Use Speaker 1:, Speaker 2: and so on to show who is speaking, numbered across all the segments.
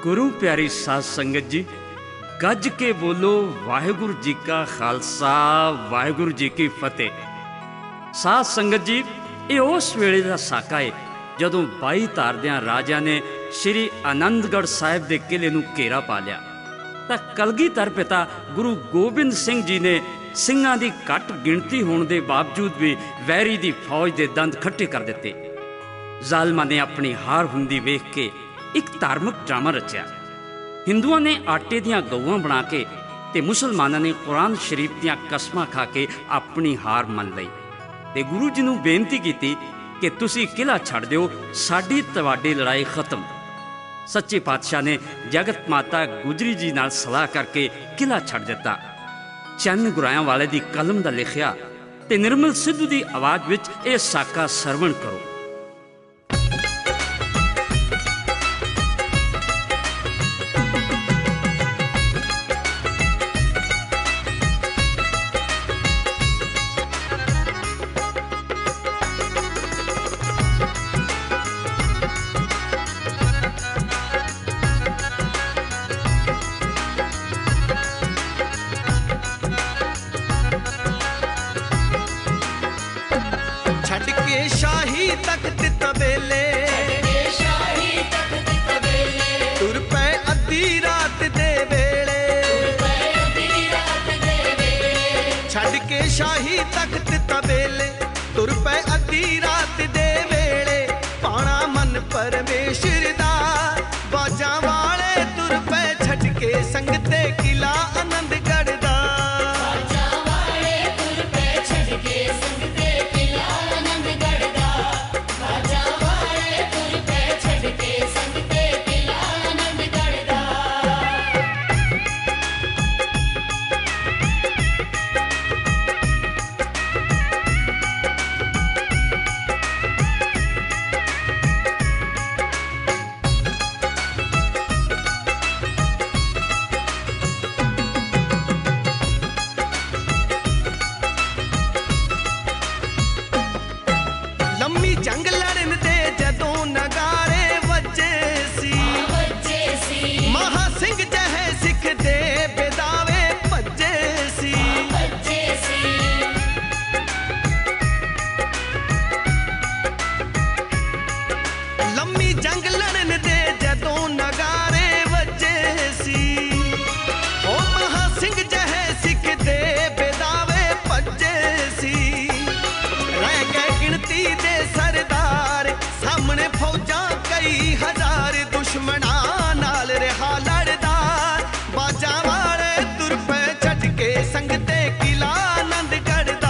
Speaker 1: गुरु प्यारी साध संगत जी, गज के बोलो वाहिगुरु जी का खालसा वाहिगुरु जी की फतेह। साध संगत जी, ये उस वेले का साका है जदों 22 धारदियां राजा ने श्री आनंदगढ़ साहिब के किले नूं घेरा पा लिया तां कलगीधर पिता गुरु गोबिंद सिंह जी ने ਸਿੰਘਾਂ ਦੀ घट गिणती होने के बावजूद भी वैरी की फौज के दंद खट्टे कर दिते। जालमा ने अपनी हार हुंदी वेख के एक धार्मिक ड्रामा रचिया। हिंदुओं ने आटे दियां गऊआं बना के ते मुसलमानों ने कुरान शरीफ दियां कसमां खा के अपनी हार मन लई ते गुरु जी नूं बेनती की कि तुसी किला छड़ दिओ, साडी तुहाडी लड़ाई खत्म। सच्चे पातशाह ने जगत माता गुजरी जी नाल सलाह करके किला छड़ दिता। चंद गुरायां वाले दी कलम दा लिखिया ते निर्मल सिद्धू दी आवाज विच यह साका सरवण करो।
Speaker 2: शाही तख्त तबेले तुर पे अद्धी रात दे वेले, छड़ के शाही तख्त तबेले तुर पे अद्धी रात दे वेले, पाना मन परमेश्वर दा बाजा वाले तुर पे छड़ के संगते किला आनंदगढ़ दा। जंग लड़न दे जदों नगारे वजे सी, महा सिंह जहे सिख दे बेदावे भजे सी। लम्मी जंग लड़न दे जदों नगारे वजे सी, ओ महा सिंह जहे सिख दे बेदावे भजे सी। रह गए गिनती दे सरदार सामने फौजा कई हजार, दुश्मना नाल रहा लड़दा बाजा वाले तुर पे छड़ के संगते किला आनंदगढ़ दा।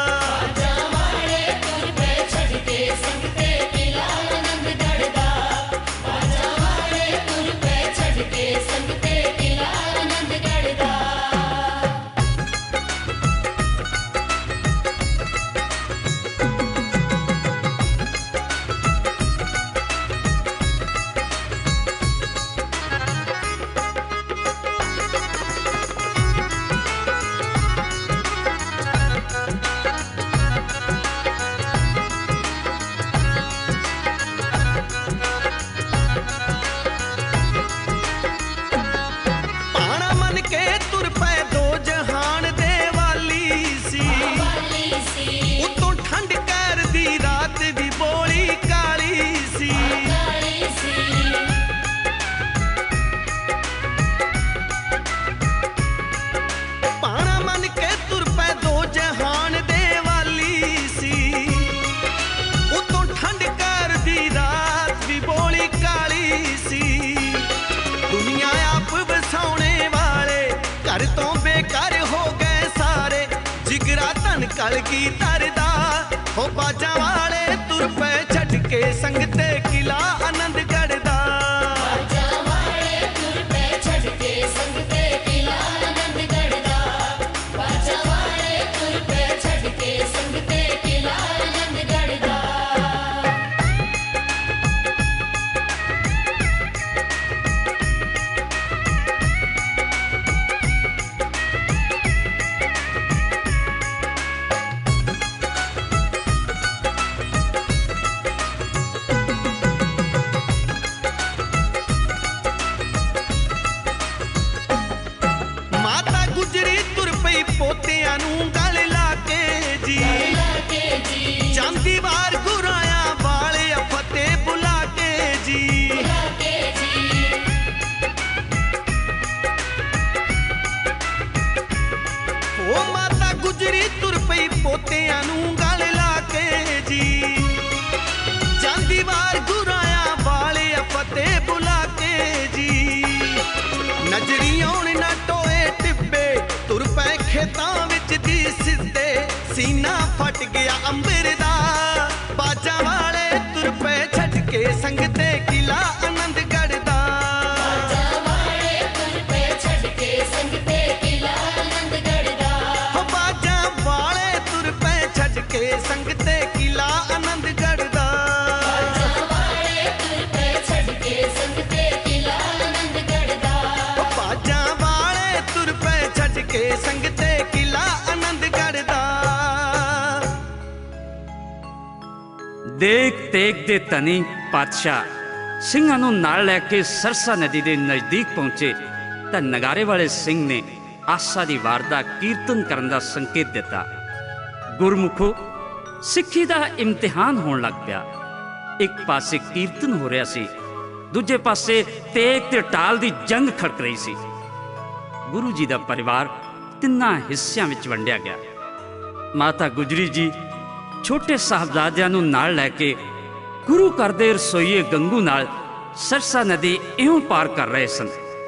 Speaker 2: कलगीधर दा हो बाजा वाले तुर पे छड़ के संगते किला आनंदगढ़ दा। ਬਾਜਾਂ ਵਾਲੇ ਤੁਰ ਪਏ ਛੱਡ ਕੇ ਸੰਗ ਤੇ ਕਿਲਾ ਆਨੰਦਗੜ੍ਹ ਦਾ ਬਾਜਾਂ ਵਾਲੇ ਤੁਰ ਪਏ ਛੱਡ ਕੇ ਸੰਗ ਤੇ ਕਿਲਾ ਆਨੰਦਗੜ੍ਹ ਦਾ ਬਾਜਾਂ ਵਾਲੇ ਤੁਰ ਪਏ ਛੱਡ ਕੇ ਸੰਗ ਤੇ ਕਿਲਾ ਆਨੰਦਗੜ੍ਹ ਦਾ ਬਾਜਾਂ ਵਾਲੇ ਤੁਰ ਪਏ ਛੱਡ ਕੇ ਸੰਗ ਤੇ ਕਿਲਾ ਆਨੰਦਗੜ੍ਹ ਦਾ ਬਾਜਾਂ ਵਾਲੇ ਤੁਰ ਪਏ ਛੱਡ ਕੇ ਸੰਗ ਤੇ ਕਿਲਾ ਆਨੰਦਗੜ੍ਹ ਦਾ
Speaker 1: ਦੇਖ ਤੇਗ ਦੇ ਧਨੀ ਪਾਤਸ਼ਾਹ ਸਿੰਘਾਂ ਨੂੰ ਨਾਲ ਲੈ ਕੇ ਸਰਸਾ ਨਦੀ ਦੇ ਨਜ਼ਦੀਕ ਪਹੁੰਚੇ ਤਾਂ ਨਗਾਰੇ ਵਾਲੇ ਸਿੰਘ ਨੇ ਆਸਾ ਦੀ ਵਾਰ ਦਾ ਕੀਰਤਨ ਕਰਨ ਦਾ ਸੰਕੇਤ ਦਿੱਤਾ। ਗੁਰਮੁਖੋ, ਸਿੱਖੀ ਦਾ ਇਮਤਿਹਾਨ ਹੋਣ ਲੱਗ ਪਿਆ। ਇੱਕ ਪਾਸੇ ਕੀਰਤਨ ਹੋ ਰਿਹਾ ਸੀ, ਦੂਜੇ ਪਾਸੇ ਤੇਗ ਤੇ ਢਾਲ ਦੀ ਜੰਗ ਖੜਕ ਰਹੀ ਸੀ। ਗੁਰੂ ਜੀ ਦਾ ਪਰਿਵਾਰ ਤਿੰਨਾਂ ਹਿੱਸਿਆਂ ਵਿੱਚ ਵੰਡਿਆ ਗਿਆ। ਮਾਤਾ ਗੁਜਰੀ ਜੀ ਛੋਟੇ ਸਾਹਿਬਜ਼ਾਦਿਆਂ ਨੂੰ ਨਾਲ ਲੈ ਕੇ ਗੁਰੂ ਘਰ ਦੇ ਰਸੋਈਏ ਗੰਗੂ ਨਾਲ ਸਰਸਾ ਨਦੀ ਇਉਂ ਪਾਰ ਕਰ ਰਹੇ ਸਨ।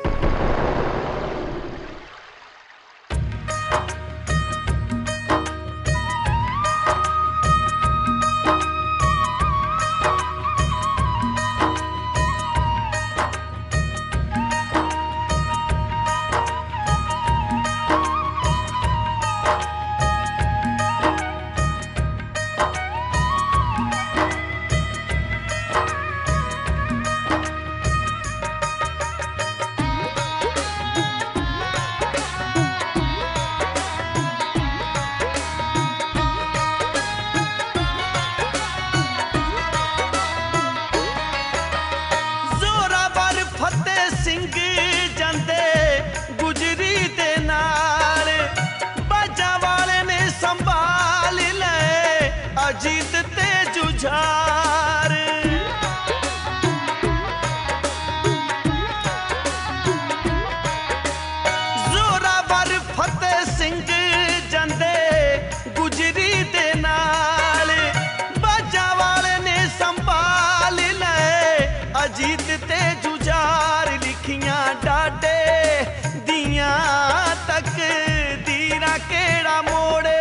Speaker 2: ਅਜੀਤ ਤੇ ਜੁਝਾਰ ਜ਼ੋਰਾਵਰ ਫਤਿਹ ਸਿੰਘ ਜਾਂਦੇ ਗੁਜਰੀ ਦੇ ਨਾਲ ਬਾਜਾਂ ਵਾਲੇ ਨੇ ਸੰਭਾਲ ਲਏ ਅਜੀਤ ਤੇ ਜੁਝਾਰ ਲਿਖੀਆਂ ਡਾਡੇ ਦੀਆਂ ਤੱਕ ਦੀਰਾ ਕਿਹੜਾ ਮੋੜੇ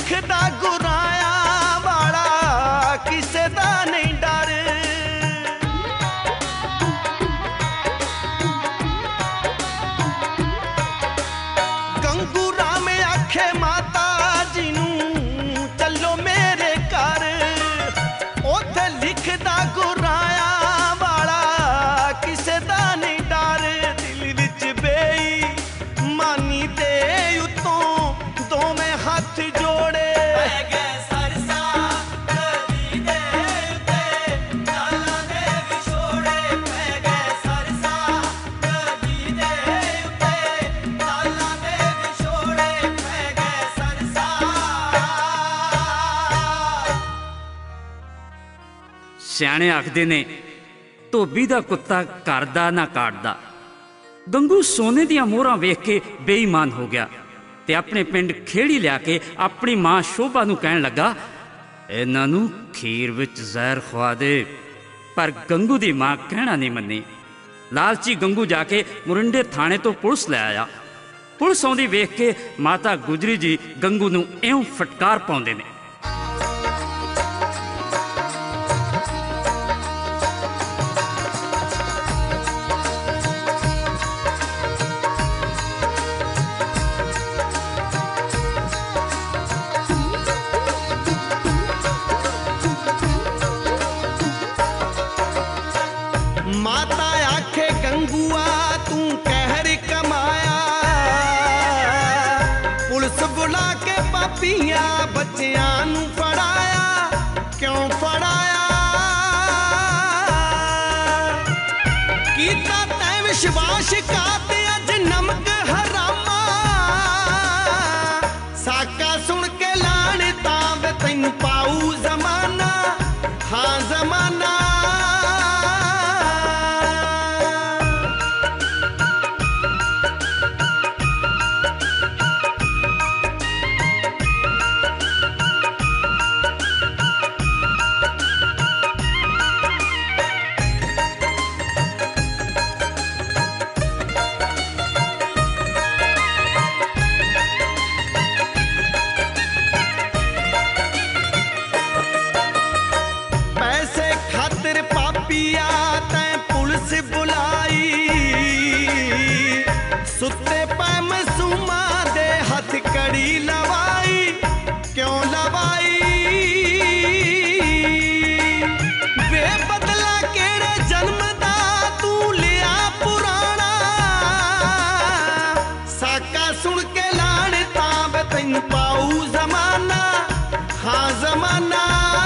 Speaker 2: लिखदा गुराया वाला किसे दा नहीं डर। गंगू राम आखे माता जी नूं चलो मेरे घर, ओथे लिखदा गुराया वाला किसे दा नहीं डर। दिल विच बेई मानी दे उत्तों दोवें हाथ जोड़े
Speaker 1: ਸਿਆਣੇ ਆਖਦੇ ਨੇ ਧੋਬੀ ਦਾ ਕੁੱਤਾ ਘਰ ਦਾ ਨਾ ਕਾਟਦਾ। ਗੰਗੂ ਸੋਨੇ ਦੀਆਂ ਮੋਹਰਾਂ ਵੇਖ ਕੇ ਬੇਈਮਾਨ ਹੋ ਗਿਆ ਤੇ ਆਪਣੇ ਪਿੰਡ ਖੇੜੀ ਲਿਆ ਕੇ ਆਪਣੀ ਮਾਂ ਸ਼ੋਭਾ ਨੂੰ ਕਹਿਣ ਲੱਗਾ, ਇਹਨਾਂ ਨੂੰ ਖੀਰ ਵਿੱਚ ਜ਼ਹਿਰ ਖਵਾ ਦੇ। ਪਰ ਗੰਗੂ ਦੀ ਮਾਂ ਕਹਿਣਾ ਨਹੀਂ ਮੰਨੀ। ਲਾਲਚੀ ਗੰਗੂ ਜਾ ਕੇ ਮੁਰਿੰਡੇ ਥਾਣੇ ਤੋਂ ਪੁਲਿਸ ਲੈ ਆਇਆ। ਪੁਲਿਸ ਆਉਂਦੀ ਵੇਖ ਕੇ ਮਾਤਾ ਗੁਜਰੀ ਜੀ ਗੰਗੂ ਨੂੰ ਇਉਂ ਫਟਕਾਰ ਪਾਉਂਦੇ ਨੇ।
Speaker 2: माता आखे गंगुआ तू कहर कमाया, पुलिस बुला के पापियां बच्चियां नू फड़ाया। क्यों फड़ाया? कीता तै विश्वास का ते अज नमक हरामा। साका सुन के लाने तां तैनू पाऊ जमाना। हाँ जमाना पिया तैं पुलिस बुलाई, सुते पै मासूमा दे हथ कड़ी लवाई। क्यों लवाई? बेबदला केड़े जन्म दा तू लिया पुराना। साका सुन के लाने तां तैनू पाऊ जमाना। हाँ जमाना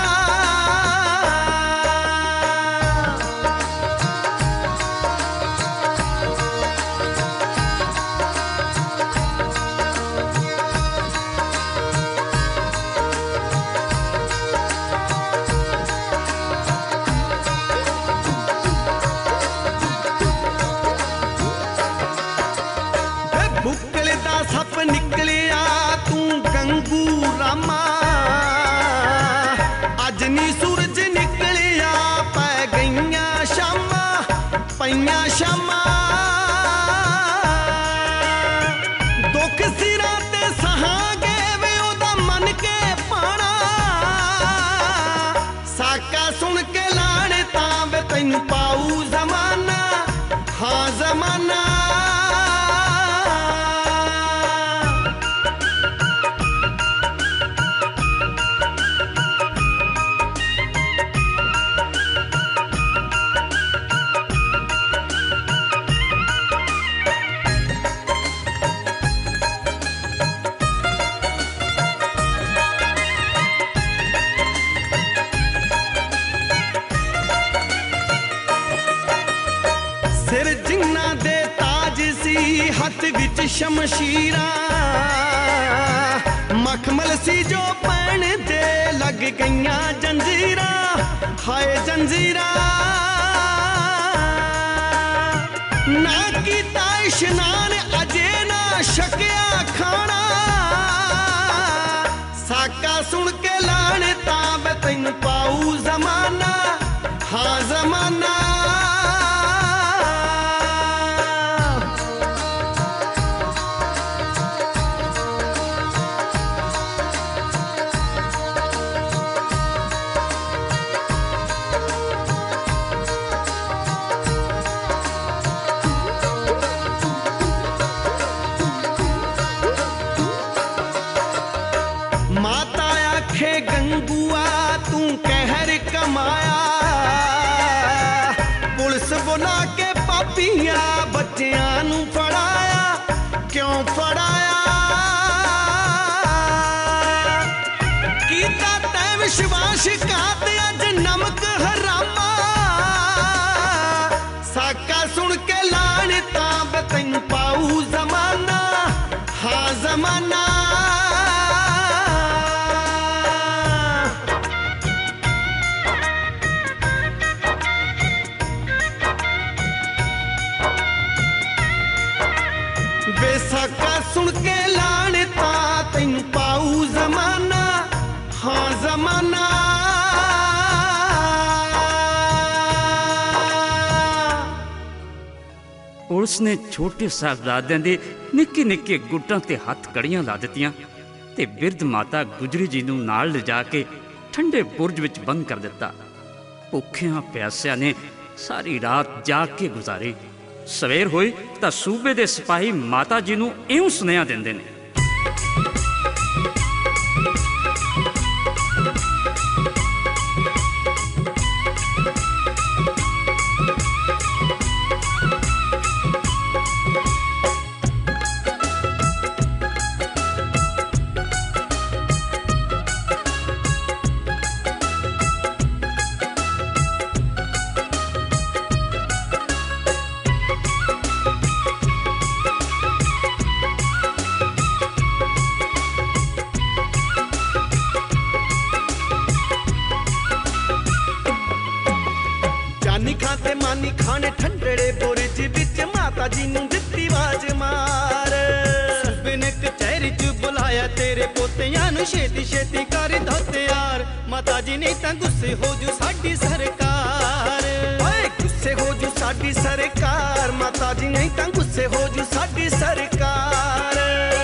Speaker 2: सप निकलिया तू गंगू रामा। अज नी सूरज निकलिया पै गईयां शामा, पईयां शामा। दुख सिरां ते सहांगे वे ओदा मन के पाना। साका सुन के लाने तां तैनू पाऊ जमाना। हाँ जमाना सिर जिन्ना दे ताज सी हथ विच शमशीरा। मखमल सी जो पैण दे लग गईयां जंजीरा। हाय जंजीरा ना कीता इशनान अजे ना शकिया खाना। साका सुन के लाने तां तैनू पाऊ जमाना। हाँ जमाना
Speaker 1: पुलिस ने छोटे साहबजादियां दे निक्के निक्के गुट्टां ते हत्थ कड़ियां ला दित्तियां ते बिरध माता गुजरी जी नूं नाल लिजा के ठंडे बुरज विच बंद कर दिता। भुखियां प्यासियां ने सारी रात जाग के गुजारी। सवेर होई तां सूबे दे सिपाही माता जी नूं इउं सुनेहा दिंदे ने।
Speaker 2: मानी खाने ठंडड़े बुरज विच माता जी नूं दित्ती आवाज मार। सूबे ने कचहरी च बुलाया तेरे पोतियां नूं छेती छेती कर दो तैयार। माता जी ने तां गुस्से हो जू साडी सरकार। ओए गुस्से हो जू साडी सरकार। माता जी ने तां गुस्से हो जू साडी सरकार।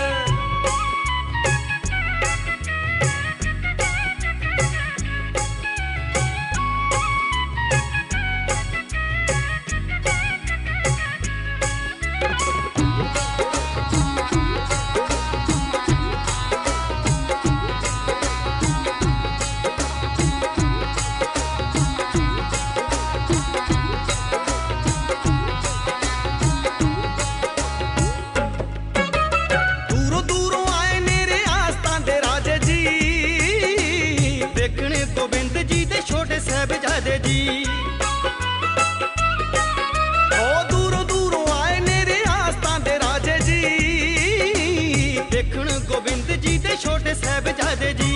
Speaker 2: छोटे साहबजादे जी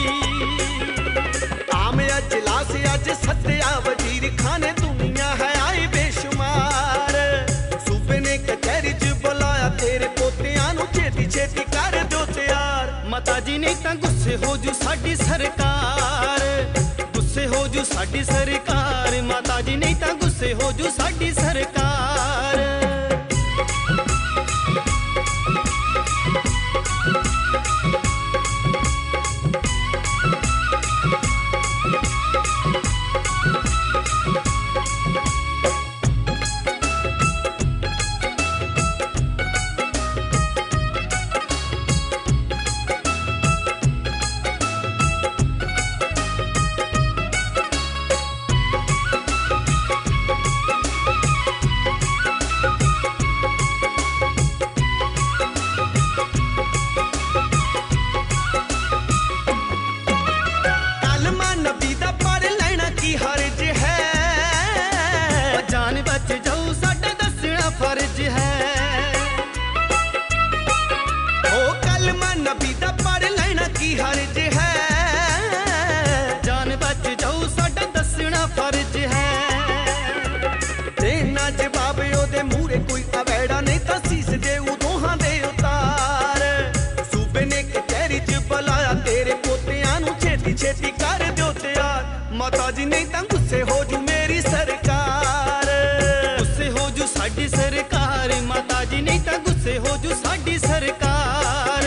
Speaker 2: आम अजलास अज सत्या वजीर खाने दुनिया है आई बेशुमार। सूबे ने कचहरी च बुलाया तेरे पोतियां नूं छेती छेती कर दो तैयार। माता जी ने तां गुस्से हो जू साडी सरकार। गुस्से हो जू साडी सरकार। माता जी ने तां गुस्से हो जू साडी सरकार। छेती कर दो तैयार। माता जी नहीं तां गुस्से हो जू मेरी सरकार। गुस्से हो जू साडी सरकार। माता जी नहीं तां गुस्से हो जू साडी सरकार।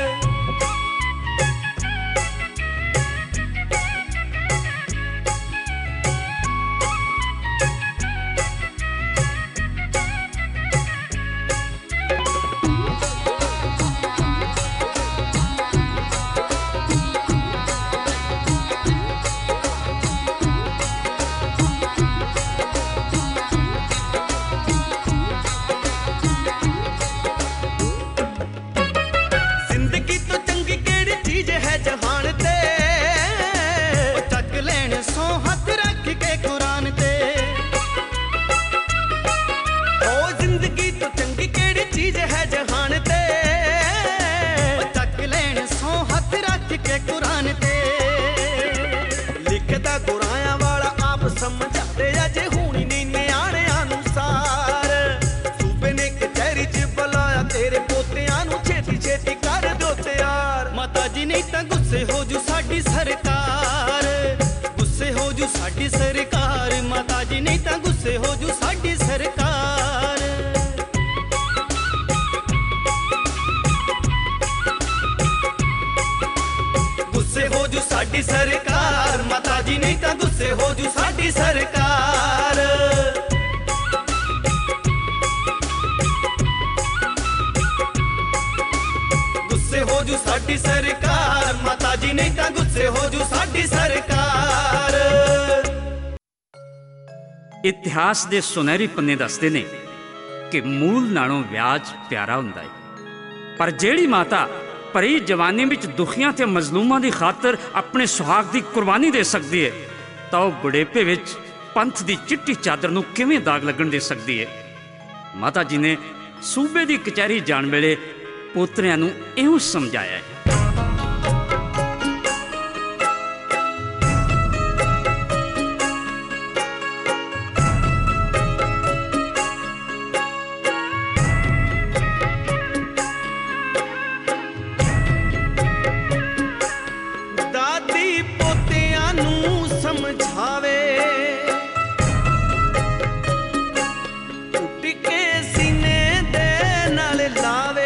Speaker 2: गुस्से हो जू साडी सरकार। गुस्से हो जू साडी सरकार। माता जी नहीं तां गुस्से हो जू साडी सरकार। साडी सरकार, माता जी नहीं तां गुस्से हो जू साडी सरकार। गुस्से हो जू साडी सरकार, माता जी नहीं तां गुस्से हो जू साडी सरकार।
Speaker 1: इतिहास दे सुनहरी पन्ने दसदे ने कि मूल नालों व्याज प्यारा हुंदा है, पर जेड़ी माता भरी जवानी विच दुखियां ते मजलूमां दी खातर अपने सुहाग दी कुर्बानी दे सकदी है, तां ओह बुढ़ेपे विच पंथ दी चिट्टी चादर नूं किवें दाग लगण दे सकदी है। माता जी ने सूबे दी कचहरी जाण वेले पोतरिਆਂ ਨੂੰ ਇਉਂ ਸਮਝਾਇਆ ਹੈ।
Speaker 2: ਦਾਦੀ ਪੋਤਿਆਂ ਨੂੰ ਸਮਝਾਵੇ, ਉੱਠ ਕੇ ਸੀਨੇ ਦੇ ਨਾਲ ਲਾਵੇ,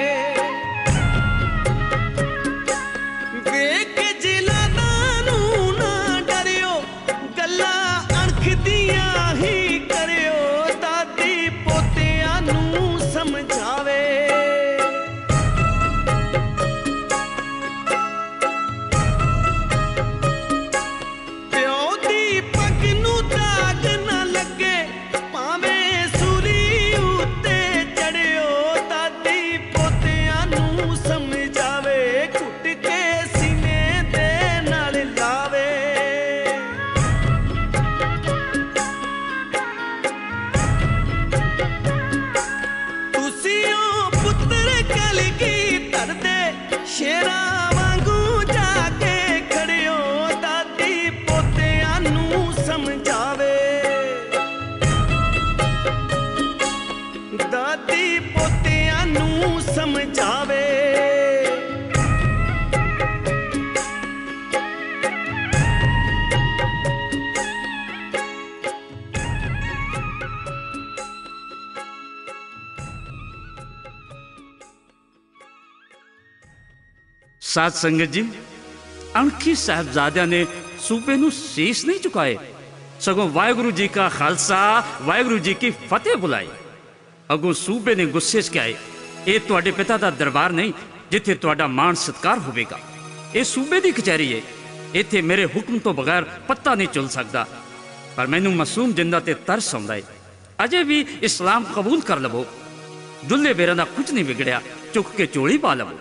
Speaker 1: साध संगत जी, अणखी साहबजादियां ने सूबे नूं शीश नहीं झुकाए, सगों वाहिगुरु जी का खालसा वाहिगुरु जी की फतेह बुलाई। अगों सूबे ने गुस्से च आए, ये तुहाडे पिता दा दरबार नहीं जिथे तुहाडा मान सत्कार होवेगा, ये सूबे दी कचहरी है, इत्थे मेरे हुक्म तो बगैर पत्ता नहीं चुल सकदा। पर मैनू मासूम जिंदा ते तरस आउंदा है, अजे भी इस्लाम कबूल कर लवो, दुल्ले बेरां दा कुछ नहीं बिगड़िया, चुक के चोली पा लवो।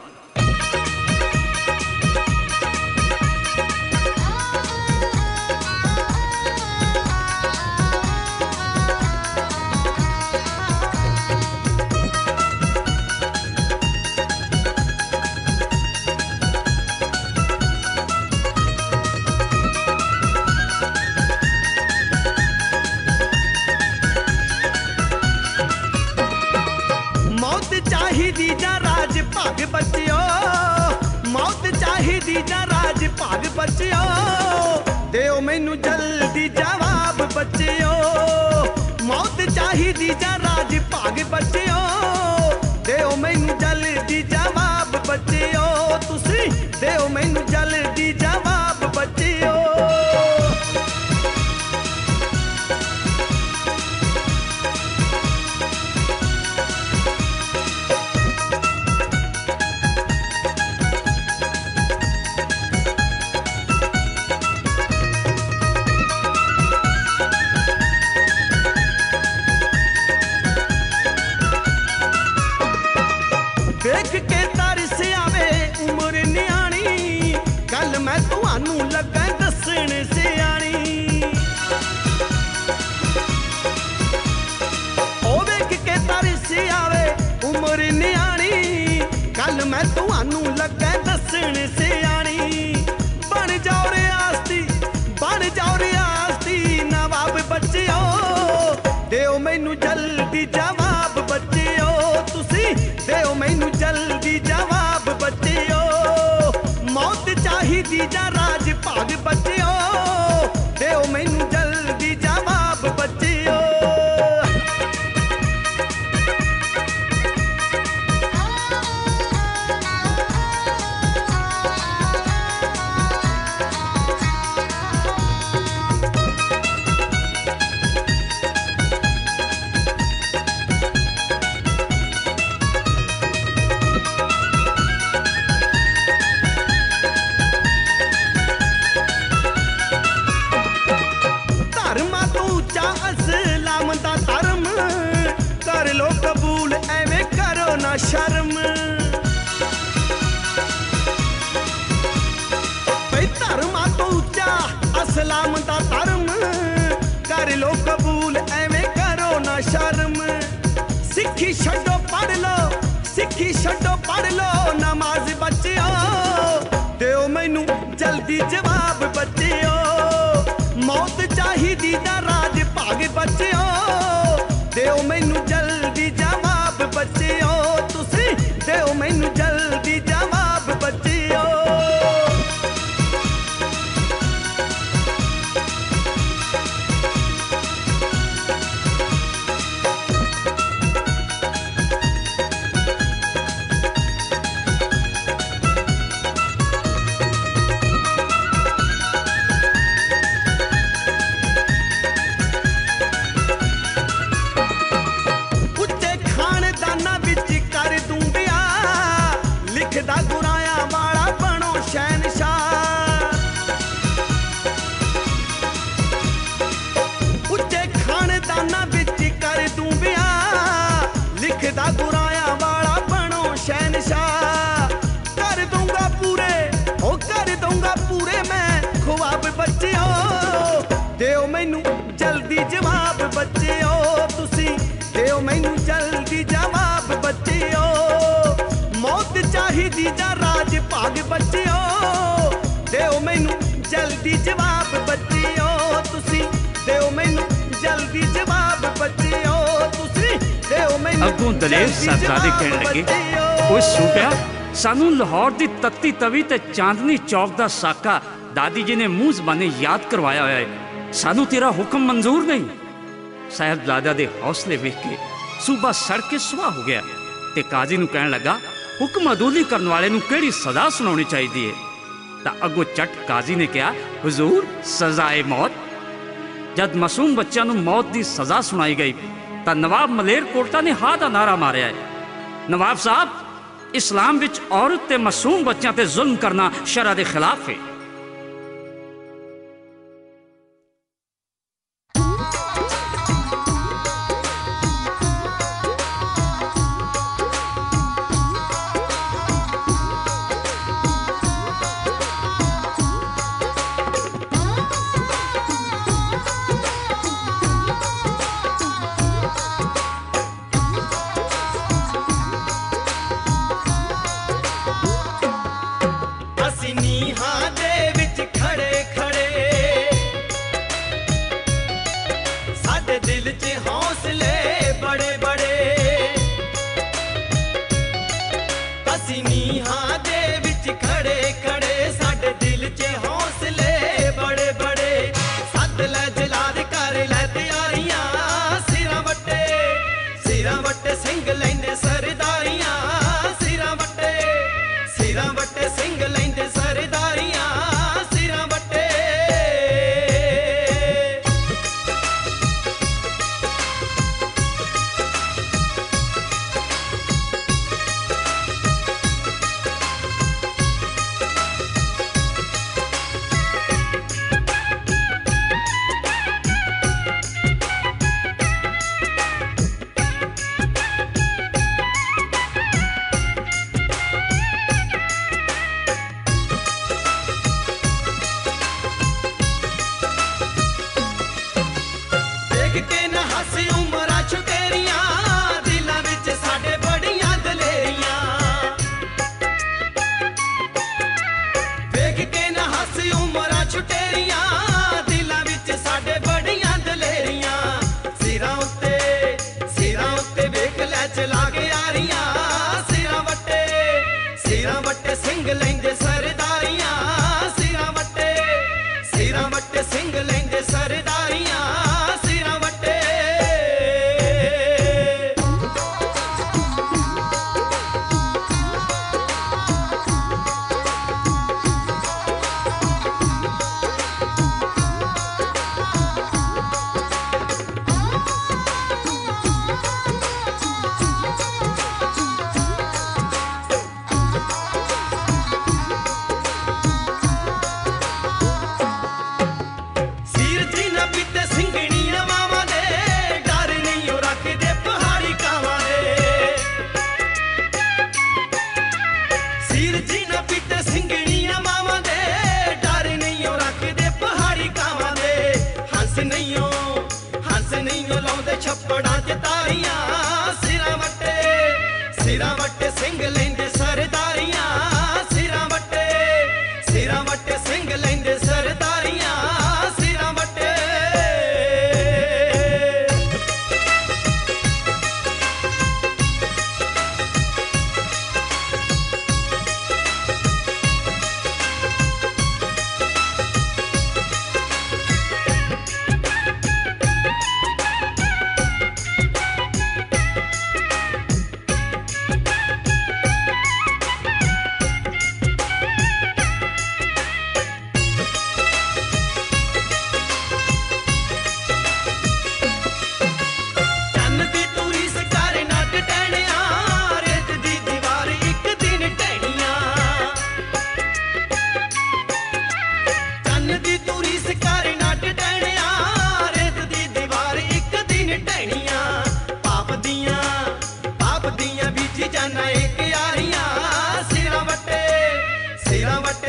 Speaker 2: बच्चियो मौत चाहिदी जा राज भाग बच्चियो, देओ मैनू जल्दी जवाब बच्चियो, मौत चाहिदी जा राज भाग बच्चियो, देओ मैनू जल्दी जवाब बच्चियो, तुसी देओ मैनू जल्दी जवाब बच्चियो। देख के तरस आवे उम्र न्याणी, गल मैं तुहानू लगा दसण सियाणी, ओ देख के तरस आवे उम्र न्याणी, गल मैं तुहानू लगा दसण सियाणी, बन जाओ रियासती बन जाओ रियासती नवाब बच्चियो, देओ मैनू जल्दी जवाब बच्चियो, तुसी देओ मैनू जल्दी जवाब बच्चियो, मौत चाहिदी जा राज भाग बच्चियो, देओ मैनू जल्दी जवाब बच्चियो। इस्लाम दा धर्म कर लो कबूल, एवें करो ना शर्म। सिक्खी छड्डो पढ़ लो, सिक्खी छड्डो पढ़ लो नमाज बच्चियो, दिओ मैनू जल्दी जवाब बच्चियो। मौत चाहिदी दा राज भाग बच्चियो, दिओ मैनू जल्दी जवाब बच्चियो। तुसी दिओ मैनू जल्दी जवाब बच्चियो। मैनू जल्दी जवाब बच्चियो, तुसी दिओ मैनू जल्दी जवाब बच्चियो। मौत चाहिदी जा राज भाग बच्चियो, दिओ मैनू जल्दी जवाब बच्चियो। तुसी दिओ मैनू जल्दी जवाब बच्चियो, तुसी दिओ मैनू।
Speaker 1: अगों दलेर साहबजादे कहण लगे, ओए सूबिया सानू लाहौर दी तत्ती तवी ते चांदनी चौक दा साका दादी जी ने मूंह ज़बानी याद करवाया होया है, सानू तेरा हुक्म मंजूर नहीं। साहबजादा दे हौसले वेख के सूबा सड़ के सुहा हो गया ते काजी नू कहण लगा, हुक्म अदूली करने वाले नू केड़ी सजा सुनानी चाहिदी है। तां अगों चट काजी ने कहा, हुजूर सजाए मौत। जद मासूम बच्चों नू मौत की सजा सुनाई गई तां नवाब मलेरकोटला ने हा दा नारा मारिया है, नवाब साहब इस्लाम विच औरत ते मासूम बच्चों ते जुल्म करना शरा दे खिलाफ है।
Speaker 2: नीहां दे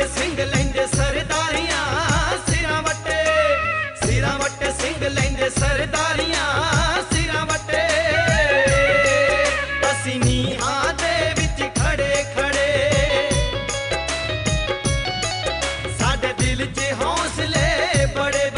Speaker 2: ਸਿੰਘ ਲੈਂਦੇ ਸਰਦਾਰੀਆਂ ਸਿਰਾਂ ਵੱਟੇ ਸਿੰਘ ਲੈਂਦੇ ਸਰਦਾਰੀਆਂ ਸਿਰਾਂ ਵੱਟੇ ਅਸੀਂ ਨੀਹਾਂ ਦੇ ਵਿੱਚ ਖੜੇ ਸਾਡੇ ਦਿਲ 'ਚ ਹੌਸਲੇ ਬੜੇ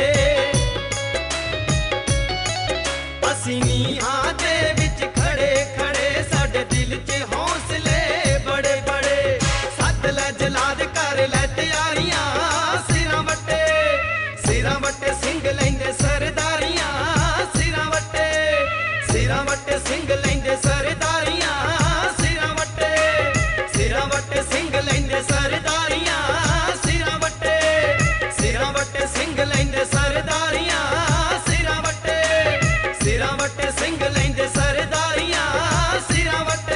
Speaker 2: ਅਸੀਂ ਨੀਹਾਂ ਦੇ ਵਿੱਚ ਖੜੇ ਸਾਡੇ ਦਿਲ 'ਚ ਹੌਸਲੇ ਬੜੇ ਸੱਦ ਲੈ ਜਲਾਦ ਕਰ ਲੈ ਤਿਆਰੀਆਂ ਸਿਰਾਂ ਵੱਟੇ ਸਿੰਘ ਲੈਂਦੇ ਸਰਦਾਰੀਆਂ ਸਿਰਾਂ ਵੱਟੇ ਸਿੰਘ ਲੈਂਦੇ ਸਰਦਾਰੀਆਂ ਸਿਰਾਂ ਵੱਟੇ ਸਿੰਘ ਲੈਂਦੇ ਸਰਦਾਰੀਆਂ ਸਿਰਾਂ ਵੱਟੇ ਸਿੰਘ ਲੈਂਦੇ ਸਰਦਾਰੀਆਂ ਸਿਰਾਂ ਵੱਟੇ ਸਿੰਘ ਲੈਂਦੇ ਸਰਦਾਰੀਆਂ ਸਿਰਾਂ ਵੱਟੇ।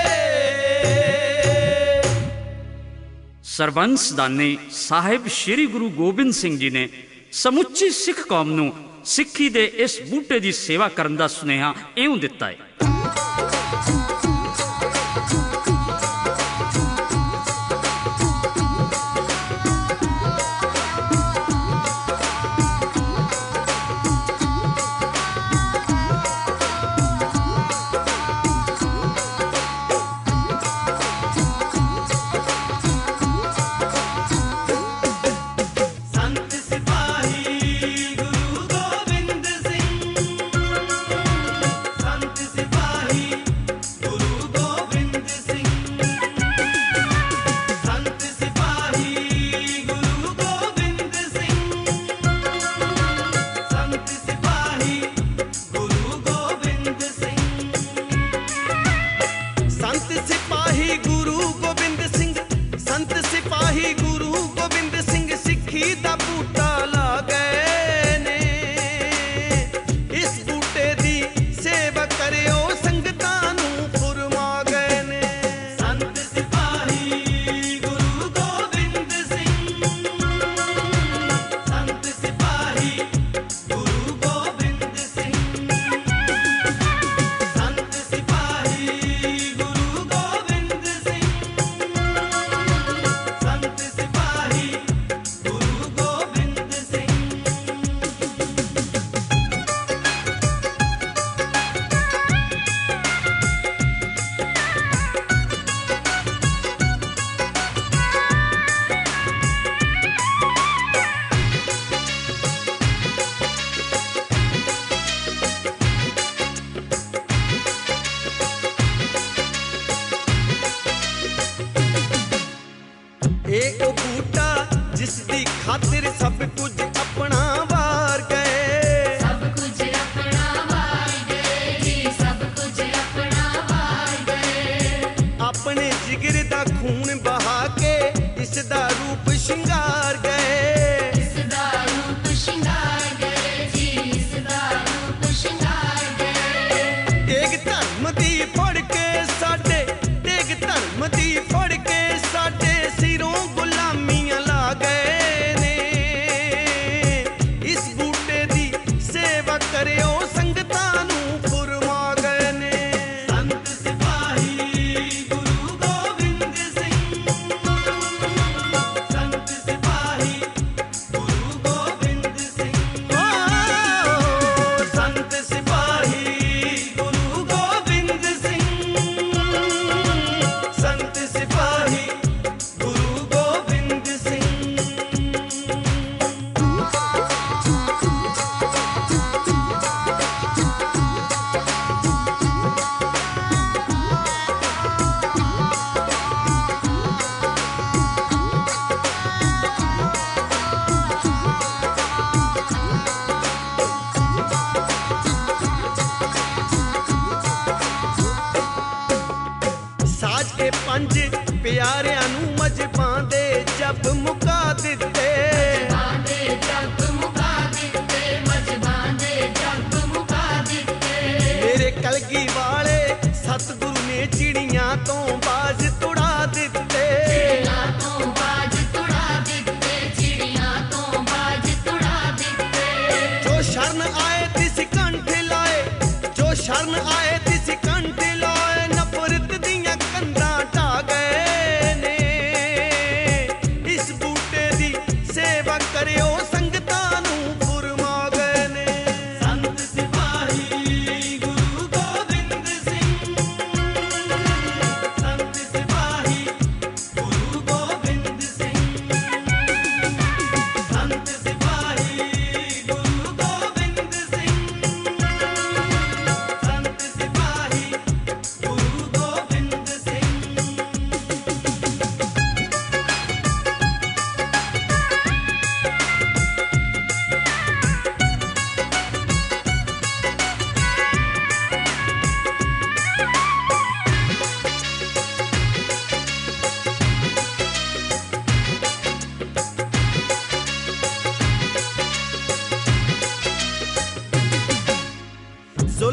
Speaker 1: ਸਰਬੰਸ ਦਾਨੀ ਸਾਹਿਬ ਸ਼੍ਰੀ ਗੁਰੂ ਗੋਬਿੰਦ ਸਿੰਘ ਜੀ ਨੇ ਸਮੁੱਚੀ ਸਿੱਖ ਕੌਮ ਨੂੰ ਸਿੱਖੀ ਦੇ ਇਸ ਬੂਟੇ ਦੀ ਸੇਵਾ ਕਰਨ ਦਾ ਸੁਨੇਹਾ ਇਉਂ ਦਿੱਤਾ ਹੈ।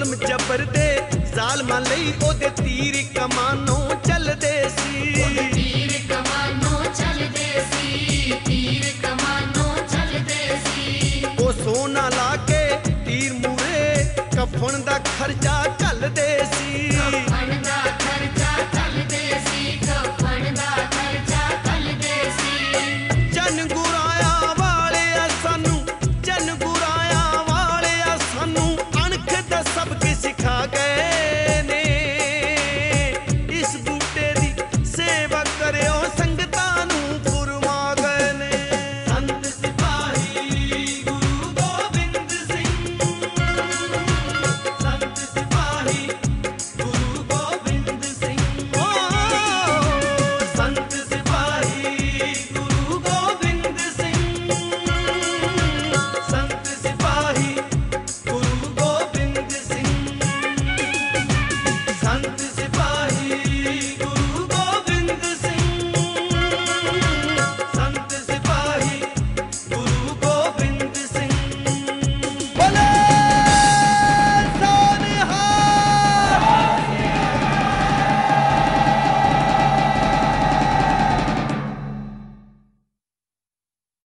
Speaker 2: ਜ਼ੁਲਮ ਜਬਰ ਦੇ ਜ਼ਾਲਮਾਂ ਲਈ ਉਹਦੇ ਤੀਰ ਕਮਾਨੋਂ ਚੱਲ